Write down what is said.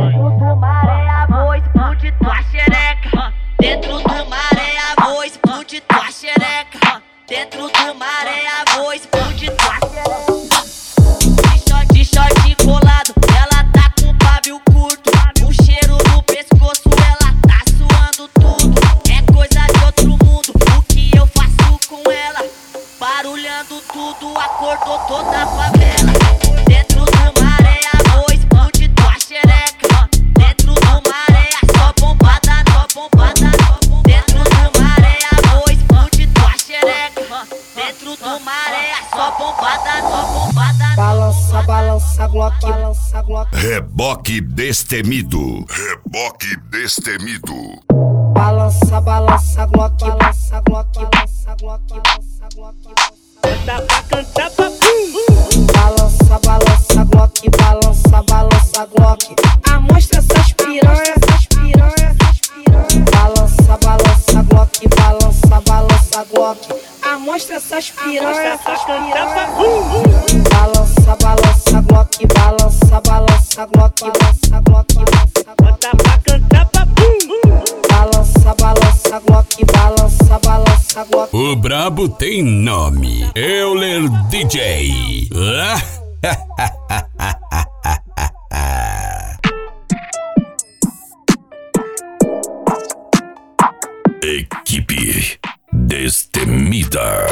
Dentro do maré, vou explodir tua xereca. Dentro do maré, vou explodir tua xereca. Dentro do maré, vou explodir tua xereca. De short colado, ela tá com pavio curto. O cheiro no pescoço, ela tá suando tudo. É coisa de outro mundo, o que eu faço com ela? Barulhando tudo, acordou toda a favela. Dentro do maré, vou explodir tua xereca. Dentro do maré, só bombada, só bombada. Dentro do maré, vou explodir tua xereca. Dentro do maré, só bombada, só bombada. Balança, balança, Glock, balança, Glock. Reboque destemido. Reboque destemido. Balança, balança, Glock, balança, Glock, balança, Glock, balança, Glock. Dá pra cantar pra Balança, balança, Glock, balança, balança, Glock. Amostra essas piranha, essas piranha, essas piranha. Balança, balança, Glock, balança, balança, Glock. Amostra essas piranha, essas piranha. Balança, balança, Glock, balança, balança, Glock, balança, Glock, balança, Glock. Dá pra cantar pra Balança, balança, Glock, balança, balança, Glock. O brabo tem nome. Euler DJ. Equipe Destemida.